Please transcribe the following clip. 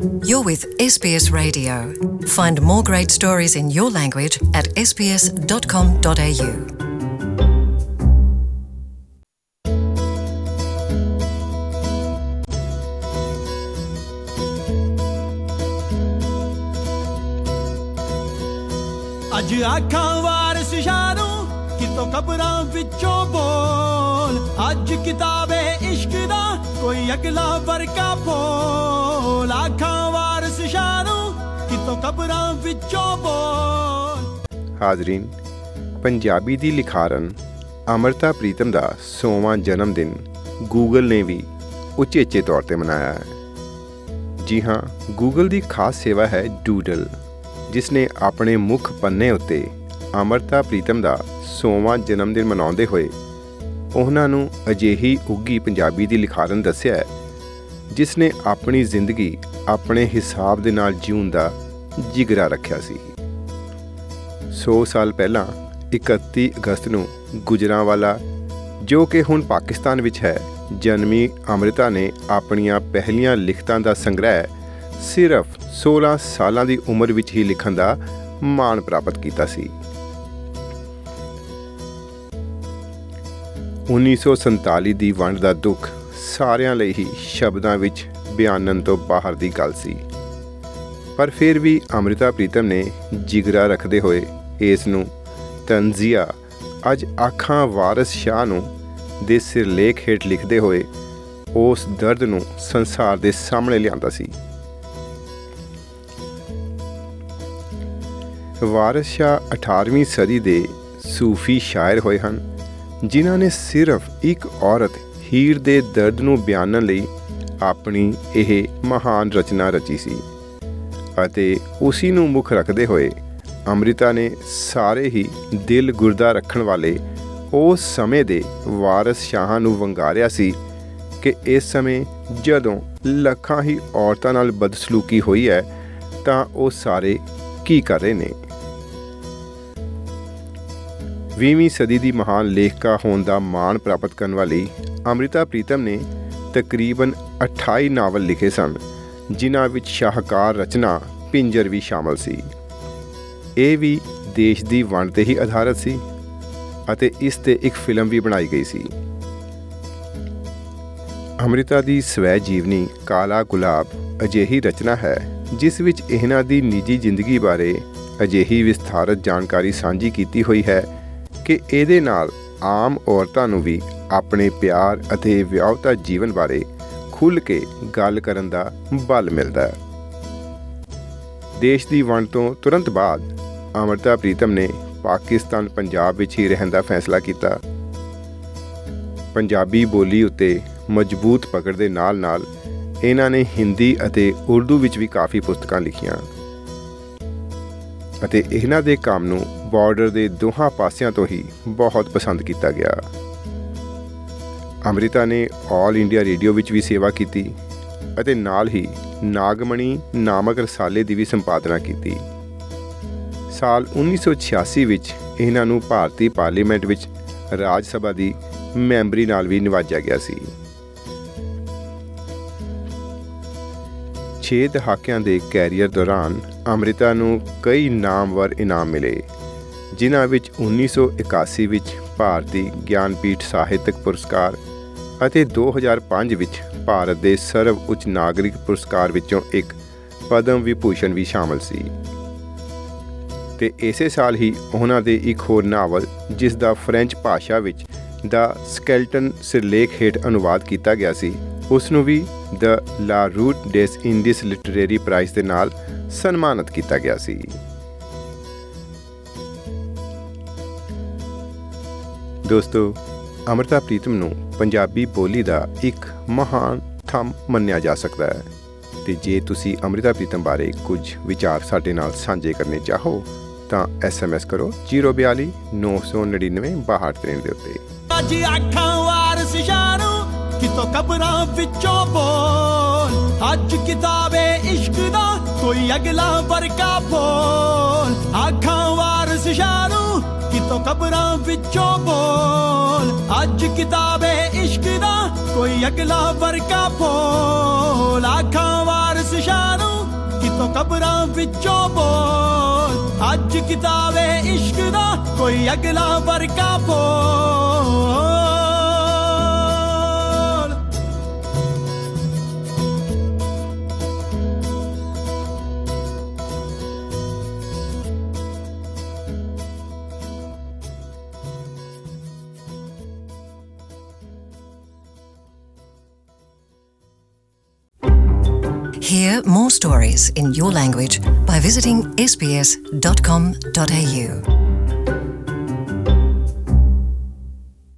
You're with SBS Radio. Find more great stories in your language at sbs.com.au. ਅੱਜ ਆਖਾਂ ਵਾਰਿਸ ਸ਼ਾਹ ਨੂੰ ਕਿਤੋਂ ਕਬਰਾਂ ਵਿੱਚੋਂ ਬੋਲ, ਅੱਜ ਕਿਤਾਬੇ ਇਸ਼ਕ ਦਾ ਕੋਈ ਅਗਲਾ ਵਰਕਾ ਫੋਲ, ਆਖਾਂ ਵਾਰਿਸ ਸ਼ਾਹ ਨੂੰ ਕਿਤੋਂ ਕਬਰਾਂ ਵਿੱਚੋਂ ਬੋਲ। ਹਾਜ਼ਰੀਨ, ਪੰਜਾਬੀ ਦੀ ਲਿਖਾਰਨ ਅੰਮ੍ਰਿਤਾ ਪ੍ਰੀਤਮ ਦਾ 100ਵਾਂ ਜਨਮ ਦਿਨ ਗੂਗਲ ਨੇ ਵੀ ਉਚੇਚੇ ਤੌਰ 'ਤੇ ਮਨਾਇਆ ਹੈ। ਜੀ ਹਾਂ, ਗੂਗਲ ਦੀ ਖਾਸ ਸੇਵਾ ਹੈ ਡੂਡਲ, ਜਿਸ ਨੇ ਆਪਣੇ ਮੁੱਖ ਪੰਨੇ ਉੱਤੇ ਅੰਮ੍ਰਿਤਾ ਪ੍ਰੀਤਮ ਦਾ 100ਵਾਂ ਜਨਮ ਦਿਨ ਮਨਾਉਂਦੇ ਹੋਏ ਉਹਨਾਂ ਨੂੰ ਅਜਿਹੀ ਉੱਘੀ ਪੰਜਾਬੀ ਦੀ ਲਿਖਾਰਨ ਦੱਸਿਆ ਹੈ ਜਿਸ ਨੇ ਆਪਣੀ ਜ਼ਿੰਦਗੀ ਆਪਣੇ ਹਿਸਾਬ ਦੇ ਨਾਲ ਜਿਉਣ ਦਾ ਜਿਗਰਾ ਰੱਖਿਆ ਸੀ। 100 ਸਾਲ ਪਹਿਲਾਂ 31 ਅਗਸਤ ਨੂੰ ਗੁਜਰਾਂਵਾਲਾ, ਜੋ ਕਿ ਹੁਣ ਪਾਕਿਸਤਾਨ ਵਿੱਚ ਹੈ, ਜਨਮੀ ਅੰਮ੍ਰਿਤਾ ਨੇ ਆਪਣੀਆਂ ਪਹਿਲੀਆਂ ਲਿਖਤਾਂ ਦਾ ਸੰਗ੍ਰਹਿ ਸਿਰਫ 16 ਸਾਲਾਂ ਦੀ ਉਮਰ ਵਿੱਚ ਹੀ ਲਿਖਣ ਦਾ ਮਾਣ ਪ੍ਰਾਪਤ ਕੀਤਾ ਸੀ। 1947 ਦੀ ਵੰਡ ਦਾ ਦੁੱਖ ਸਾਰਿਆਂ ਲਈ ਹੀ ਸ਼ਬਦਾਂ ਵਿੱਚ ਬਿਆਨਣ ਤੋਂ ਬਾਹਰ ਦੀ ਗੱਲ ਸੀ, ਪਰ ਫਿਰ ਵੀ ਅੰਮ੍ਰਿਤਾ ਪ੍ਰੀਤਮ ਨੇ ਜਿਗਰਾ ਰੱਖਦੇ ਹੋਏ ਇਸ ਨੂੰ ਤਨਜ਼ੀਆ ਅੱਜ ਆਖਾਂ ਵਾਰਿਸ ਸ਼ਾਹ ਨੂੰ ਦੇ ਸਿਰਲੇਖ ਹੇਠ ਲਿਖਦੇ ਹੋਏ ਉਸ ਦਰਦ ਨੂੰ ਸੰਸਾਰ ਦੇ ਸਾਹਮਣੇ ਲਿਆਂਦਾ ਸੀ। ਵਾਰਿਸ ਸ਼ਾਹ 18ਵੀਂ ਸਦੀ ਦੇ ਸੂਫੀ ਸ਼ਾਇਰ ਹੋਏ ਹਨ, ਜਿਨ੍ਹਾਂ ਨੇ ਸਿਰਫ ਇੱਕ ਔਰਤ ਹੀਰ ਦੇ ਦਰਦ ਨੂੰ ਬਿਆਨਣ ਲਈ ਆਪਣੀ ਇਹ ਮਹਾਨ ਰਚਨਾ ਰਚੀ ਸੀ, ਅਤੇ ਉਸੀ ਨੂੰ ਮੁੱਖ ਰੱਖਦੇ ਹੋਏ ਅੰਮ੍ਰਿਤਾ ਨੇ ਸਾਰੇ ਹੀ ਦਿਲ ਗੁਰਦਾ ਰੱਖਣ ਵਾਲੇ ਉਸ ਸਮੇਂ ਦੇ ਵਾਰਿਸ ਸ਼ਾਹਾਂ ਨੂੰ ਵੰਗਾਰਿਆ ਸੀ ਕਿ ਇਸ ਸਮੇਂ ਜਦੋਂ ਲੱਖਾਂ ਹੀ ਔਰਤਾਂ ਨਾਲ ਬਦਸਲੂਕੀ ਹੋਈ ਹੈ ਤਾਂ ਉਹ ਸਾਰੇ ਕੀ ਕਰ ਰਹੇ ਨੇ। 20ਵੀਂ ਸਦੀ ਦੀ ਮਹਾਨ ਲੇਖਕਾ ਹੋਣ ਦਾ ਮਾਣ ਪ੍ਰਾਪਤ ਕਰਨ ਵਾਲੀ ਅੰਮ੍ਰਿਤਾ ਪ੍ਰੀਤਮ ਨੇ ਤਕਰੀਬਨ 28 ਨਾਵਲ ਲਿਖੇ ਸਨ, ਜਿਨ੍ਹਾਂ ਵਿੱਚ ਸ਼ਾਹਕਾਰ ਰਚਨਾ ਪਿੰਜਰ ਵੀ ਸ਼ਾਮਲ ਸੀ। ਇਹ ਵੀ ਦੇਸ਼ ਦੀ ਵੰਡ 'ਤੇ ਹੀ ਆਧਾਰਿਤ ਸੀ ਅਤੇ ਇਸ 'ਤੇ ਇੱਕ ਫਿਲਮ ਵੀ ਬਣਾਈ ਗਈ ਸੀ। ਅੰਮ੍ਰਿਤਾ ਦੀ ਸਵੈ ਜੀਵਨੀ ਕਾਲਾ ਗੁਲਾਬ ਅਜਿਹੀ ਰਚਨਾ ਹੈ ਜਿਸ ਵਿੱਚ ਇਹਨਾਂ ਦੀ ਨਿੱਜੀ ਜ਼ਿੰਦਗੀ ਬਾਰੇ ਅਜਿਹੀ ਵਿਸਥਾਰਤ ਜਾਣਕਾਰੀ ਸਾਂਝੀ ਕੀਤੀ ਹੋਈ ਹੈ ਕਿ ਇਹਦੇ ਨਾਲ ਆਮ ਔਰਤਾਂ ਨੂੰ ਵੀ ਆਪਣੇ ਪਿਆਰ ਅਤੇ ਵਿਆਹੁਤਾ ਜੀਵਨ ਬਾਰੇ ਖੁੱਲ੍ਹ ਕੇ ਗੱਲ ਕਰਨ ਦਾ ਬਲ ਮਿਲਦਾ ਹੈ। ਦੇਸ਼ ਦੀ ਵੰਡ ਤੋਂ ਤੁਰੰਤ ਬਾਅਦ ਅੰਮ੍ਰਿਤਾ ਪ੍ਰੀਤਮ ਨੇ ਪਾਕਿਸਤਾਨ ਪੰਜਾਬ ਵਿੱਚ ਹੀ ਰਹਿਣ ਦਾ ਫੈਸਲਾ ਕੀਤਾ। ਪੰਜਾਬੀ ਬੋਲੀ ਉੱਤੇ ਮਜ਼ਬੂਤ ਪਕੜ ਦੇ ਨਾਲ-ਨਾਲ ਇਹਨਾਂ ਨੇ ਹਿੰਦੀ ਅਤੇ ਉਰਦੂ ਵਿੱਚ ਵੀ ਕਾਫੀ ਪੁਸਤਕਾਂ ਲਿਖੀਆਂ ਅਤੇ ਇਹਨਾਂ ਦੇ ਕੰਮ ਨੂੰ ਬਾਰਡਰ ਦੇ ਦੋਹਾਂ ਪਾਸਿਆਂ ਤੋਂ ਹੀ ਬਹੁਤ ਪਸੰਦ ਕੀਤਾ ਗਿਆ। ਅੰਮ੍ਰਿਤਾ ਨੇ ਆਲ ਇੰਡੀਆ ਰੇਡੀਓ ਵਿੱਚ ਵੀ ਸੇਵਾ ਕੀਤੀ ਅਤੇ ਨਾਲ ਹੀ ਨਾਗਮਣੀ ਨਾਮਕ ਰਸਾਲੇ ਦੀ ਵੀ ਸੰਪਾਦਨਾ ਕੀਤੀ। ਸਾਲ 1986 ਵਿੱਚ ਇਹਨਾਂ ਨੂੰ ਭਾਰਤੀ ਪਾਰਲੀਮੈਂਟ ਵਿੱਚ ਰਾਜ ਸਭਾ ਦੀ ਮੈਂਬਰੀ ਨਾਲ ਵੀ ਨਿਵਾਜਿਆ ਗਿਆ ਸੀ। 6 ਦਹਾਕਿਆਂ ਦੇ ਕੈਰੀਅਰ ਦੌਰਾਨ ਅੰਮ੍ਰਿਤਾ ਨੂੰ ਕਈ ਨਾਮਵਰ ਇਨਾਮ ਮਿਲੇ, ਜਿਨ੍ਹਾਂ ਵਿੱਚ 1981 ਵਿੱਚ ਭਾਰਤੀ ਗਿਆਨਪੀਠ ਸਾਹਿਤਕ ਪੁਰਸਕਾਰ ਅਤੇ 2005 ਵਿੱਚ ਭਾਰਤ ਦੇ ਸਰਵ ਉੱਚ ਨਾਗਰਿਕ ਪੁਰਸਕਾਰ ਵਿੱਚੋਂ ਇੱਕ ਪਦਮ ਵਿਭੂਸ਼ਣ ਵੀ ਸ਼ਾਮਲ ਸੀ। ਤੇ ਇਸੇ ਸਾਲ ਹੀ ਉਹਨਾਂ ਦੇ ਇੱਕ ਹੋਰ ਨਾਵਲ, ਜਿਸ ਦਾ ਫ੍ਰੈਂਚ ਭਾਸ਼ਾ ਵਿੱਚ ਦਾ ਸਕੈਲਟਨ ਸਿਰਲੇਖ ਹੇਠ ਅਨੁਵਾਦ ਕੀਤਾ ਗਿਆ ਸੀ, ਉਸ ਨੂੰ ਵੀ the La Route des Indes literary prize ਦੇ ਨਾਲ ਸਨਮਾਨਿਤ ਕੀਤਾ ਗਿਆ ਸੀ। ਦੋਸਤੋ, ਅੰਮ੍ਰਿਤਾ ਪ੍ਰੀਤਮ ਨੂੰ ਪੰਜਾਬੀ ਬੋਲੀ ਦਾ ਇੱਕ ਮਹਾਨ ਥੰਮ ਮੰਨਿਆ ਜਾ ਸਕਦਾ ਹੈ, ਤੇ ਜੇ ਤੁਸੀਂ ਅੰਮ੍ਰਿਤਾ ਪ੍ਰੀਤਮ ਬਾਰੇ ਕੁਝ ਵਿਚਾਰ ਸਾਡੇ ਨਾਲ ਸਾਂਝੇ ਕਰਨੇ ਚਾਹੋ ਤਾਂ SMS ਕਰੋ 042 999 6293 ਦੇ ਉੱਤੇ। ਅੱਜ ਆਖਾਂ ਵਾਰਿਸ ਸ਼ਾਹ ਨੂੰ ਕਿਤੋਂ ਕਬਰਾਂ ਵਿੱਚੋਂ ਬੋਲ, ਅੱਜ ਕਿਤਾਬੇ ਇਸ਼ਕ ਦਾ ਕੋਈ ਅਗਲਾ ਵਰਕਾ ਫੋਲ, ਆਖਾਂ ਵਾਰਿਸ ਸ਼ਾਹ ਨੂੰ ਕਿਤੋਂ ਕਬਰਾਂ ਵਿੱਚੋਂ ਬੋਲ, ਅੱਜ ਕਿਤਾਬੇ ਇਸ਼ਕ ਦਾ ਕੋਈ ਅਗਲਾ ਵਰਕਾ ਫੋਲ, ਆਖਾਂ ਵਾਰਿਸ ਸ਼ਾਹ ਨੂੰ कितों कबरां विचों बोल अज किताबे इश्क दा कोई अगला वर्का बोल Hear more stories in your language by visiting sbs.com.au.